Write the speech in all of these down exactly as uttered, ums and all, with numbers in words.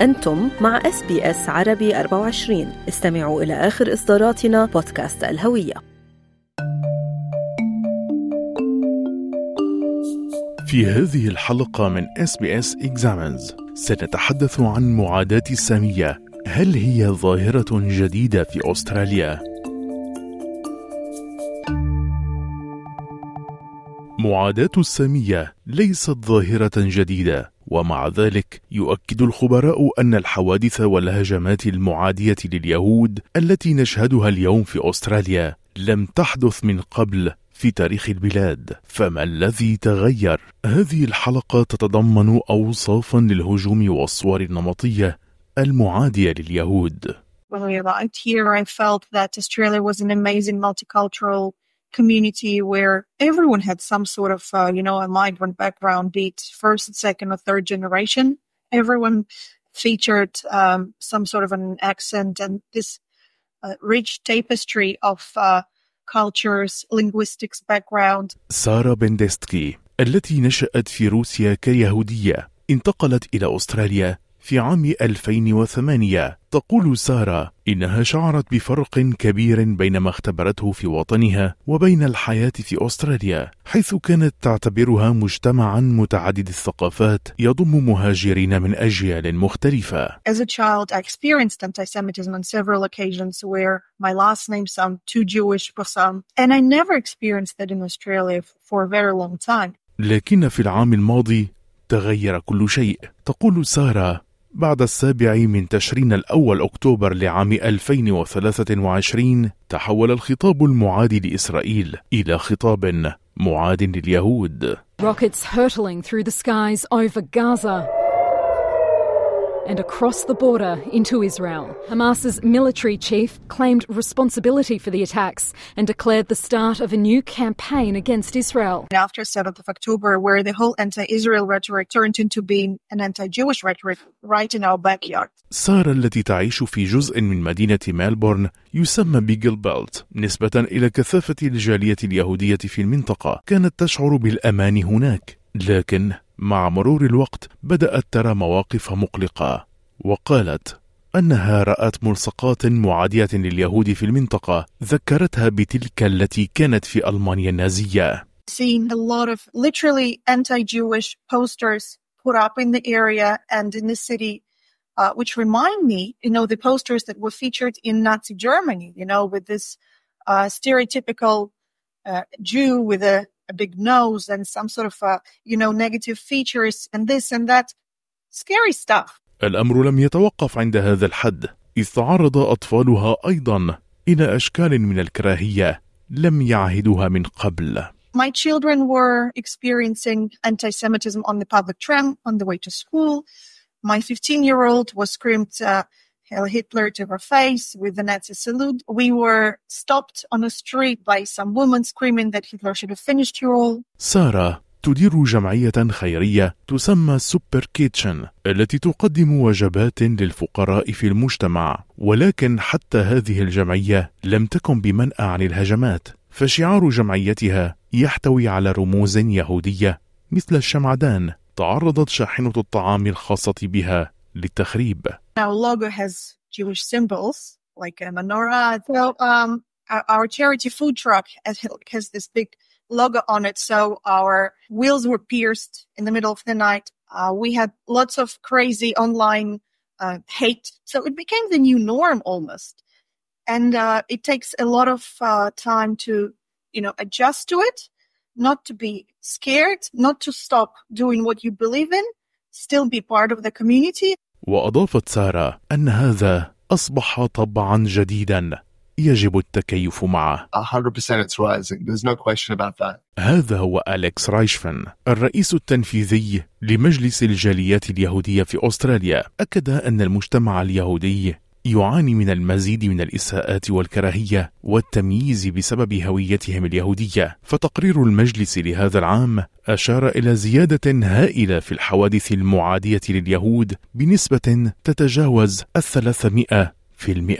أنتم مع إس بي إس عربي أربعة وعشرين. استمعوا إلى آخر إصداراتنا بودكاست الهوية. في هذه الحلقة من إس بي إس Examines سنتحدث عن معاداة السامية. هل هي ظاهرة جديدة في أستراليا؟ معاداة السامية ليست ظاهرة جديدة، ومع ذلك يؤكد الخبراء أن الحوادث والهجمات المعادية لليهود التي نشهدها اليوم في أستراليا لم تحدث من قبل في تاريخ البلاد. فما الذي تغير؟ هذه الحلقة تتضمن أوصافا للهجوم والصور النمطية المعادية لليهود. When we arrived here, I felt that Australia was an amazing multicultural community where everyone had some sort of, uh, you know, a migrant background, be it first, second, or third generation. Everyone featured um, some sort of an accent and this uh, rich tapestry of uh, cultures, linguistics background. سارة بندستكي التي نشأت في روسيا كيهودية انتقلت إلى أستراليا في عام ألفين وثمانية. تقول سارة إنها شعرت بفرق كبير بين ما اختبرته في وطنها وبين الحياة في أستراليا، حيث كانت تعتبرها مجتمعا متعدد الثقافات يضم مهاجرين من أجيال مختلفة. As a child, I experienced anti-Semitism on several occasions where my last name sounded too Jewish for some, and I never experienced that in Australia for a very long time. لكن في العام الماضي تغير كل شيء. تقول سارة بعد السابع من تشرين الأول أكتوبر لعام ألفين وثلاثة وعشرين تحول الخطاب المعادي لإسرائيل إلى خطاب معاد لليهود. Rockets hurtling through the skies over Gaza and across the border into Israel. Hamas's military chief claimed responsibility for the attacks and declared the start of a new campaign against Israel. After seventh of October, where the whole anti-Israel rhetoric turned into being an anti-Jewish rhetoric right in our backyard. سارة التي تعيش في جزء من مدينة ميلبورن يسمى بيجل بيلت نسبة إلى كثافة الجالية اليهودية في المنطقة، كانت تشعر بالأمان هناك، لكن مع مرور الوقت بدأت ترى مواقف مقلقة، وقالت أنها رأت ملصقات معادية لليهود في المنطقة ذكرتها بتلك التي كانت في ألمانيا النازية. Seeing a lot of literally anti-Jewish posters put up in the area and in the city, uh, which remind me, you know, the posters that were featured in Nazi Germany, you know, with this uh, stereotypical uh, Jew with a a big nose and some sort of, uh, you know, negative features and this and that. Scary stuff. الأمر لم يتوقف عند هذا الحد، إذ تعرض أطفالها أيضا إلى أشكال من الكراهية لم يعهدوها من قبل. My children were experiencing anti-Semitism on the public tram on the way to school. My fifteen-year-old was screamed uh, Heil Hitler to her face with the Nazi salute. We were stopped on a street by some woman screaming that Hitler should have finished you all. سارة تدير جمعية خيرية تسمى سوبر كيتشن التي تقدم وجبات للفقراء في المجتمع، ولكن حتى هذه الجمعية لم تكن بمنأى عن الهجمات، فشعار جمعيتها يحتوي على رموز يهودية مثل الشمعدان. تعرضت شاحنة الطعام الخاصة بها للتخريب. Our logo has Jewish symbols like a menorah. So um, our, our charity food truck has, has this big logo on it. So our wheels were pierced in the middle of the night. Uh, we had lots of crazy online uh, hate. So it became the new norm almost. And uh, it takes a lot of uh, time to, you know, adjust to it, not to be scared, not to stop doing what you believe in, still be part of the community. وأضافت سارة أن هذا أصبح طبعا جديدا يجب التكيف معه. one hundred percent it's rising. There's no question about that. هذا هو أليكس رايشفن الرئيس التنفيذي لمجلس الجاليات اليهودية في أستراليا. أكد أن المجتمع اليهودي يعاني من المزيد من الإساءات والكراهية والتمييز بسبب هويتهم اليهودية. فتقرير المجلس لهذا العام أشار إلى زيادة هائلة في الحوادث المعادية لليهود بنسبة تتجاوز الثلاثمائة في المئة.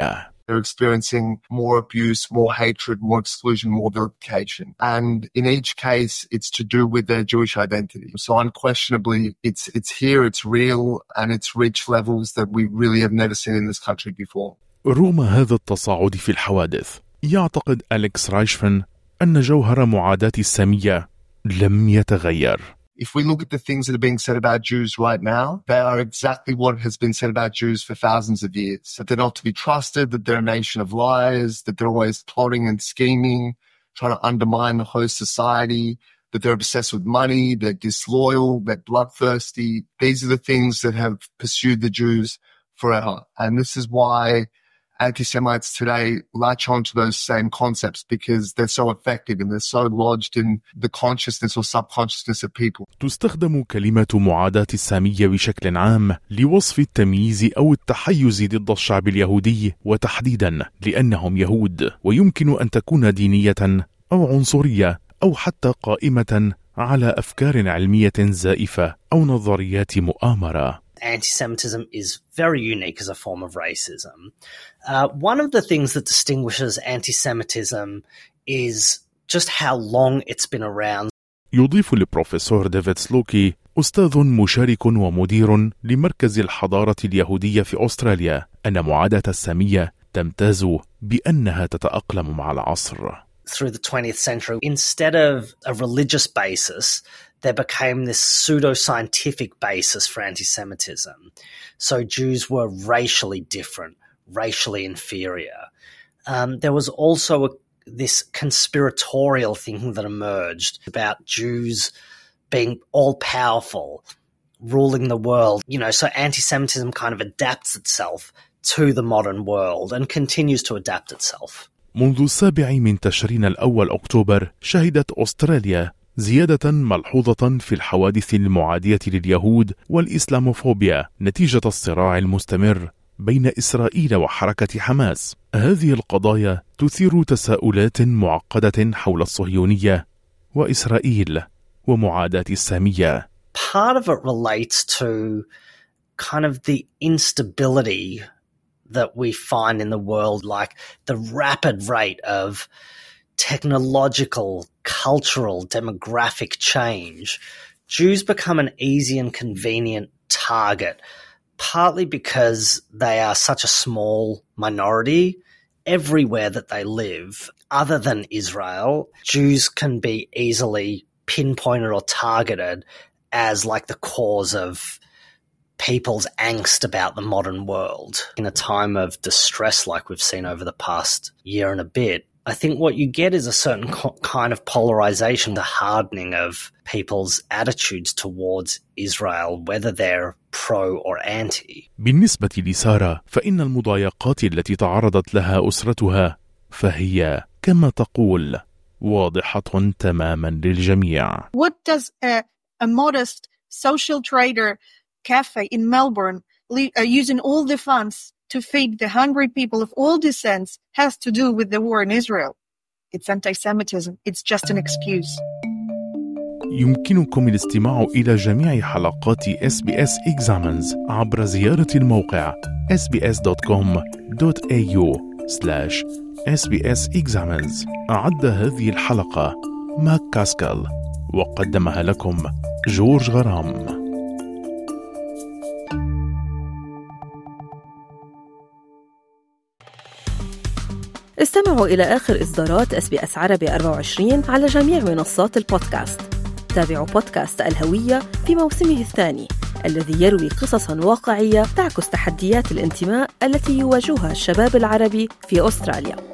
They're experiencing more abuse, more hatred, more exclusion, more vilification. And in each case, it's to do with their Jewish identity. So unquestionably, it's it's here, it's real, and it's reached levels that we really have never seen in this country before. رغم هذا التصاعد في الحوادث، يعتقد أليكس رايشفن أن جوهر معاداة السامية لم يتغير. If we look at the things that are being said about Jews right now, they are exactly what has been said about Jews for thousands of years. That they're not to be trusted, that they're a nation of liars, that they're always plotting and scheming, trying to undermine the host society, that they're obsessed with money, they're disloyal, they're bloodthirsty. These are the things that have pursued the Jews forever. And this is why anti-Semites today latch onto those same concepts, because they're so effective and they're so lodged in the consciousness or subconsciousness of people. تستخدم كلمة معاداة السامية بشكل عام لوصف التمييز أو التحيز ضد الشعب اليهودي، وتحديدا لأنهم يهود، ويمكن أن تكون دينية أو عنصرية أو حتى قائمة على أفكار علمية زائفة أو نظريات مؤامرة. Anti-Semitism is very unique as a form of racism. Uh, one of the things that distinguishes anti-Semitism is just how long it's been around. يضيف البروفيسور ديفيد سلوكي، أستاذ مشارك ومدير لمركز الحضارة اليهودية في أستراليا، أن معاداة السامية تمتاز بأنها تتأقلم مع العصر. Through the twentieth century, instead of a religious basis, there became this pseudo-scientific basis for anti-Semitism. So Jews were racially different, racially inferior. Um, there was also a, this conspiratorial thinking that emerged about Jews being all-powerful, ruling the world. You know, so anti-Semitism kind of adapts itself to the modern world and continues to adapt itself. منذ السابع من تشرين الأول أكتوبر شهدت أستراليا زيادة ملحوظة في الحوادث المعادية لليهود والإسلاموفوبيا نتيجة الصراع المستمر بين إسرائيل وحركة حماس. هذه القضايا تثير تساؤلات معقدة حول الصهيونية وإسرائيل ومعاداة السامية. Part of it relates to kind of the instability that we find in the world, like the rapid rate of technological, cultural, demographic change. Jews become an easy and convenient target, partly because they are such a small minority everywhere that they live. Other than Israel, Jews can be easily pinpointed or targeted as like the cause of people's angst about the modern world. In a time of distress like we've seen over the past year and a bit, I think what you get is a certain co- kind of polarization, the hardening of people's attitudes towards Israel, whether they're pro or anti. بالنسبة لسارة، فإن المضايقات التي تعرضت لها أسرتها فهي كما تقول واضحة تماما للجميع. What does a, a modest social trader cafe in Melbourne, uh, using all the funds to feed the hungry people of all descents, has to do with the war in Israel? It's anti-Semitism. It's just an excuse. يمكنكم الاستماع إلى جميع حلقات إس بي إس Examines عبر زيارة الموقع إس بي إس دوت كوم دوت إيه يو سلاش إس بي إس Examines. أعد هذه الحلقة ماك كاسكال وقدمها لكم جورج غرام. استمعوا إلى آخر إصدارات إس بي إس عربي أربعة وعشرين على جميع منصات البودكاست. تابعوا بودكاست الهوية في موسمه الثاني الذي يروي قصصاً واقعية تعكس تحديات الانتماء التي يواجهها الشباب العربي في أستراليا.